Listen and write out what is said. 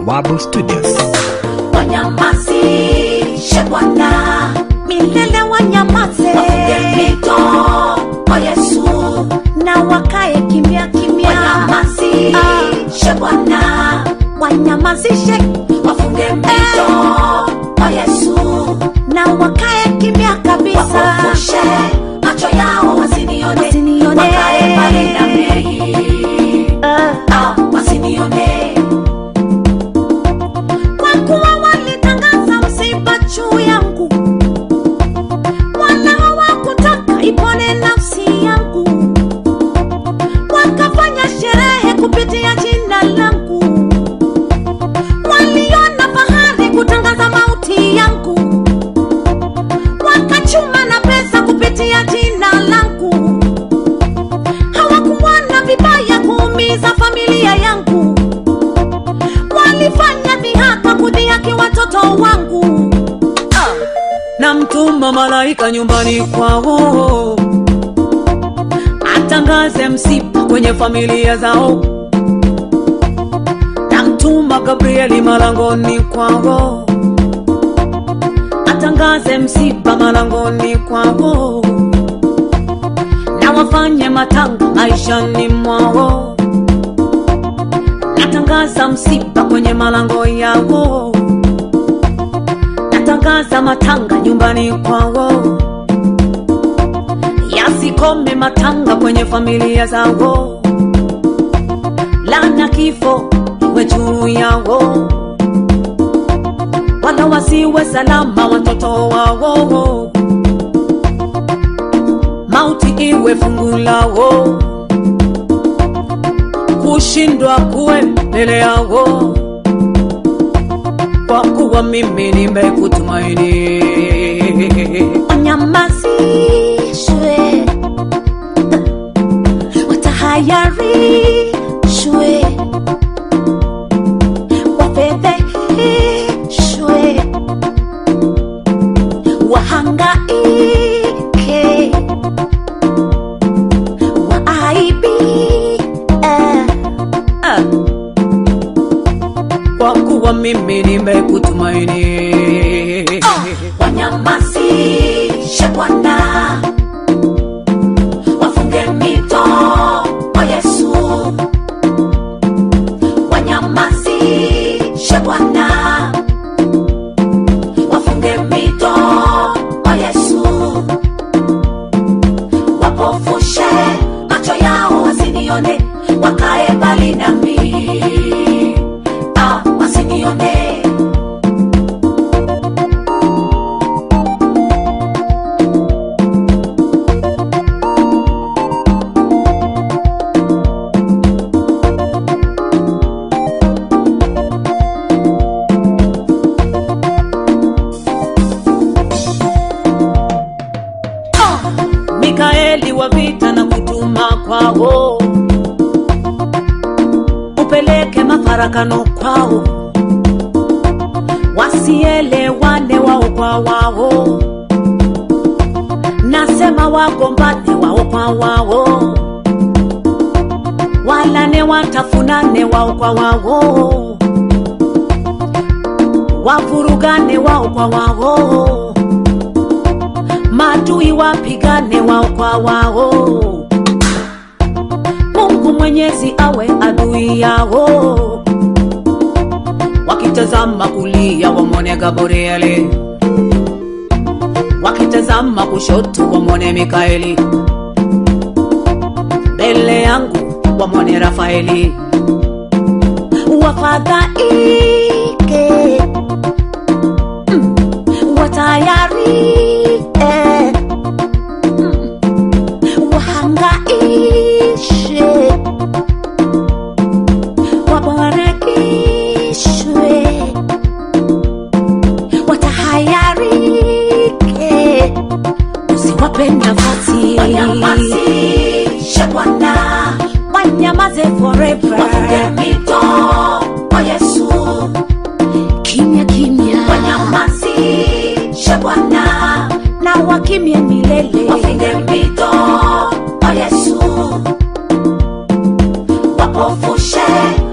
Bawabu Studios. Wanyamazishe Bwana, milele wanyamaze, wafunge mito kwa Yesu, na wakae kimya kimya. Wanyamazishe Bwana, wanyamazishe, wafunge mito kwa Yesu, na wakae kimya kabisa. wapofushe macho yao wasinione, Wasinione. wakae mbali na mimi, wasinione. Kwa kuwa walitangaza msiba juu yangu, wala hawakutaka ipone nafsi yangu, wakafanya sherehe kupitia jina langu, waliona fahari kutangaza mauti yangu, wakachuma na pesa kupitia jina langu, hawakuona vibaya kuumiza familia yangu, walifanya dhihaka kudhihaki watoto wangu. Na mtuma malaika nyumbani kwao, atangaze msiba kwenye familia zao. Na mtuma Gabrieli malangoni kwao, atangaze msiba malangoni kwao. Na wafanye matanga maishani mwao, natangaza msiba kwenye malango yao, natangaza matanga nyumbani kwao. Yasikome matanga kwenye familia zao, laana kifo iwe juu yao, wala wasiwe salama watoto wao, mauti iwe fungu lao, kushindwa kuwe mbele yao, kwa kuwa mimi nimekutumaini. Wanyamazishwe, watahayarishwe, wafedheheshwe, wahangaike, waaibike, kwa kuwa mimi nimekutumaini. Wanyamazishe Bwana, wafunge mito kwa Yesu, wanyamazishe Bwana, wafunge mito kwa Yesu, wapofushe macho yao wasinione, wakae mbali nami, wasinione. Mikaeli wa vita na kutuma kwao, upeleke mafarakano kwao, wasielewane wao kwa wao, nasema wagombane wao kwa wao, walane watafunane wao kwa wao, wavurugane wao kwa wao, maadui wapigane wao kwa wao. Mungu Mwenyezi awe adui yao, wakitazama kulia wamwone Gabrieli, wakitazama kushoto wamwone Mikaeli, mbele yangu wamwone Rafaeli. wafadhaike, watayarike, wahangaishe, wabarakishwe, watahayarike, usiwape nafasi. Wanyamazishe Bwana, wanyamaze forever, wafunge mito kwa Yesu, kimya kimya. wanyamazishe Bwana, na wakimye milele, wafunge mito kwa Yesu, wapofushe